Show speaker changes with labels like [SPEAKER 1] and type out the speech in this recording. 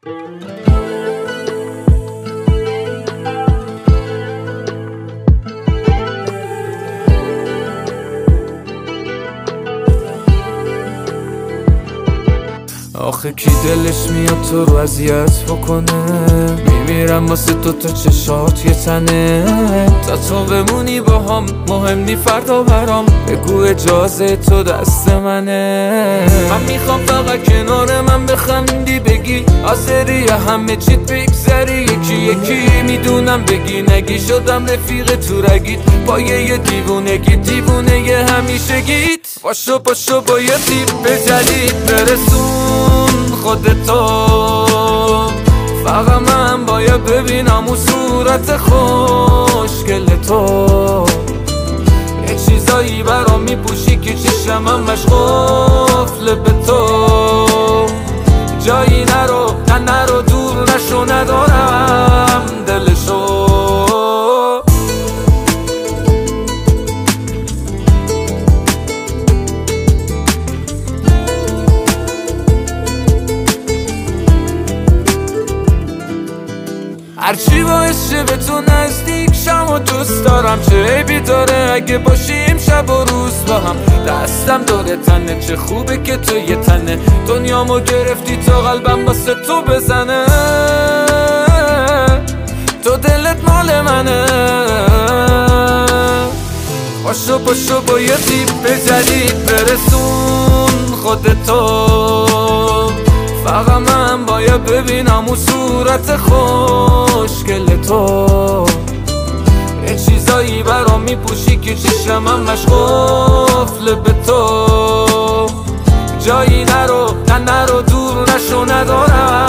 [SPEAKER 1] آخه کی دلش میاد تو رو اذیت بکنه؟ میمیرم واسه تو تا چشات یه تنه، تا تو بمونی با هم مهم نی فردا برام. بگو اجازه تو دست منه، من میخوام فقط کنار من بخندی، بگی آزری همه چیت بگذری یکی یکی. میدونم بگی نگی شدم رفیق تو رگید، با یه دیوونگی دیوونه یه همیشه گید. پاشو با یه تیپ جدید برسون خودتو، فقط من باید ببینم اون صورت خوشگل تو. یه چیزایی برام میپوشی که چشم همش قفل به تو. جایی نرو دور نشو، ندارم دلشو. هرچی باعث شه به تو نزدیک شم و دوست دارم، چه عیبی داره اگه باشیم شب و روز با هم. دستم داره تنه، چه خوبه که تو یه تنه، دنیامو گرفتی تا قلبم واسه تو بزنه. تو دلت مال منه، پاشو با یه تیپ جدید برسون خودتو، فقط من باید ببینم اون صورت خوشگل تو. یه چیزایی برام میپوشی که چشم همش قفل به تو. جایی نرو دور نشو، ندارم